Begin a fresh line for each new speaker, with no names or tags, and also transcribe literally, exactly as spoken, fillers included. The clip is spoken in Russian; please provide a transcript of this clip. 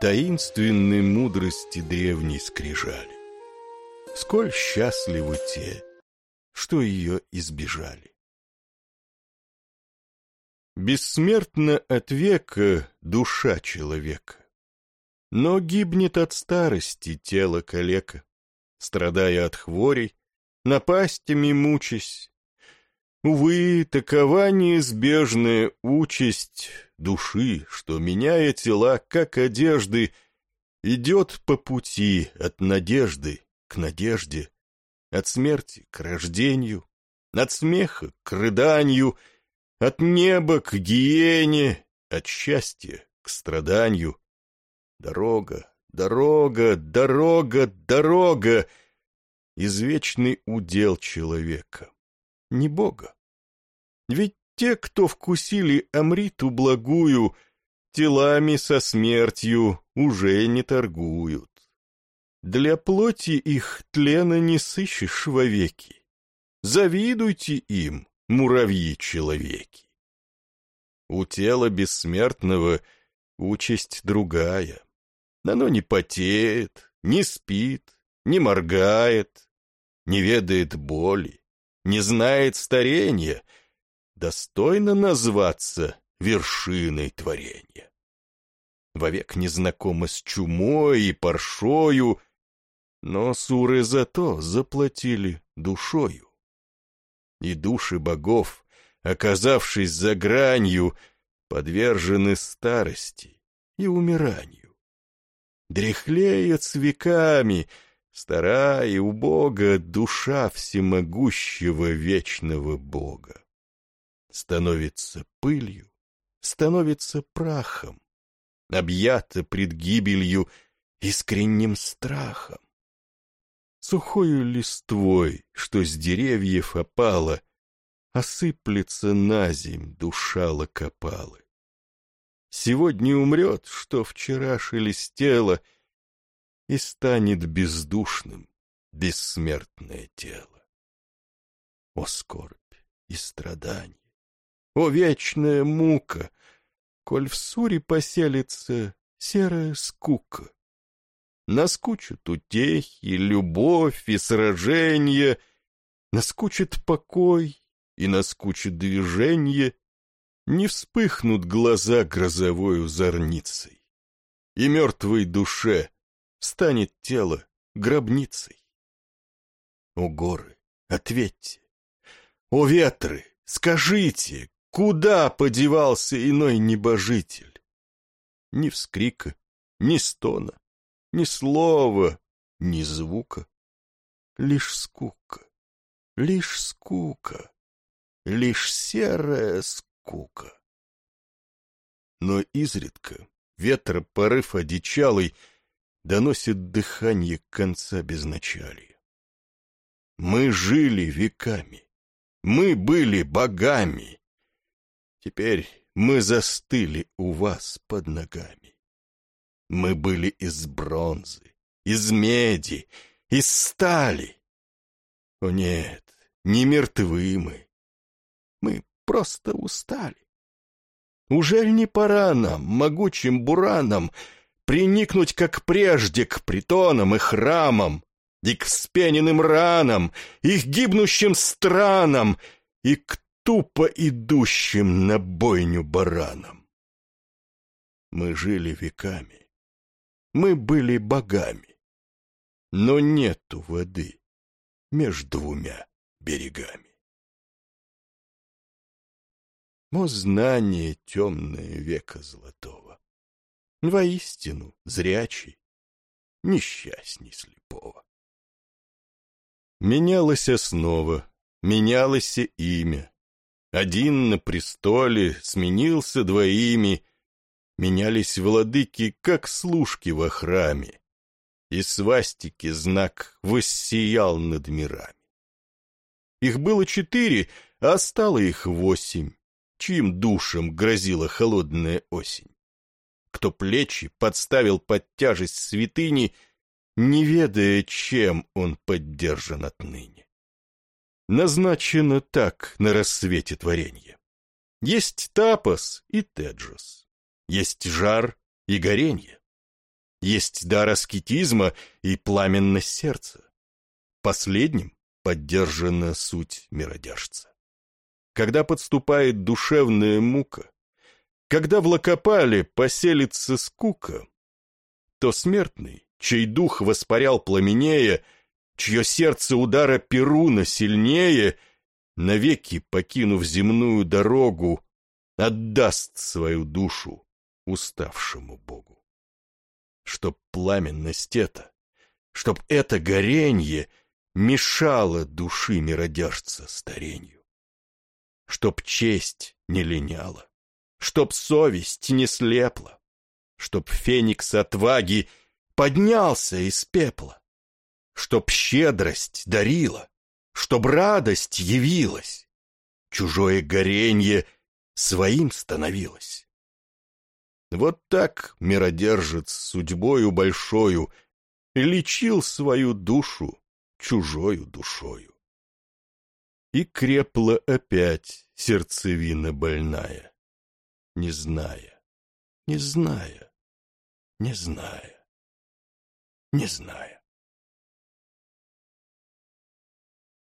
таинственной мудрости древней скрижали. Сколь счастливы те, что ее избежали. Бессмертна от века душа человека, но гибнет от старости тело калека, страдая от хворей, напастями мучась. Увы, такова неизбежная участь души, что, меняя тела, как одежды, идет по пути от надежды к надежде, от смерти к рождению, от смеха к рыданию, от неба к гиене, от счастья к страданию. Дорога, дорога, дорога, дорога — извечный удел человека, не Бога. Ведь те, кто вкусили амриту благую, телами со смертью уже не торгуют. Для плоти их тлена не сыщешь вовеки. Завидуйте им, муравьи-человеки. У тела бессмертного участь другая. Оно не потеет, не спит, не моргает, не ведает боли, не знает старения, достойно назваться вершиной творения. Вовек не знакомо с чумой и паршою, но суры зато заплатили душою. И души богов, оказавшись за гранью, подвержены старости и умиранию. Дряхлеет с веками старая и убога душа всемогущего вечного Бога. Становится пылью, становится прахом, объята пред гибелью искренним страхом. Сухою листвой, что с деревьев опала, осыплется на земь душа локопалы. Сегодня умрет, что вчера шелестело, и станет бездушным бессмертное тело. О скорбь и страдание! О вечная мука! Коль в суре поселится серая скука, наскучат утехи, любовь и сраженья, наскучит покой и наскучит движенье, не вспыхнут глаза грозовою зорницей, и мертвой душе станет тело гробницей. О горы, ответьте! О ветры, скажите, куда подевался иной небожитель? Ни вскрика, ни стона, ни слова, ни звука. Лишь скука, лишь скука, лишь серая скука. Но изредка ветер, порыв одичалый, доносит дыхание конца безначалия. Мы жили веками, мы были богами. Теперь мы застыли у вас под ногами. Мы были из бронзы, из меди, из стали. О нет, не мертвы мы. Мы просто устали. Ужель не пора нам, могучим буранам, приникнуть, как прежде, к притонам и храмам, и к вспененным ранам, и к гибнущим странам, и к тупо идущим на бойню баранам? Мы жили веками, мы были богами, но нету воды между двумя берегами. О знание темное века золотого, воистину зрячий, несчастней слепого. Менялась основа, менялось имя. Один на престоле сменился двоими, менялись владыки, как служки во храме, и свастики знак воссиял над мирами. Их было четыре, а стало их восемь, чьим душам грозила холодная осень. Кто плечи подставил под тяжесть святыни, не ведая, чем он поддержан отныне. Назначено так на рассвете творенья. Есть тапос и теджос, есть жар и горенье. есть дар аскетизма и пламенность сердца. Последним поддержана суть миродержца. Когда подступает душевная мука, когда в локопале поселится скука, то смертный, чей дух воспарял пламенея, чье сердце удара Перуна сильнее, навеки покинув земную дорогу, отдаст свою душу уставшему Богу. Чтоб пламенность эта, чтоб это горенье мешало души миродержца старенью, чтоб честь не линяла, чтоб совесть не слепла, чтоб феникс отваги поднялся из пепла, чтоб щедрость дарила, чтоб радость явилась, чужое горенье своим становилось. Вот так миродержец судьбою большою лечил свою душу чужою душою. И крепла опять сердцевина больная, не зная, не зная, не зная, не зная.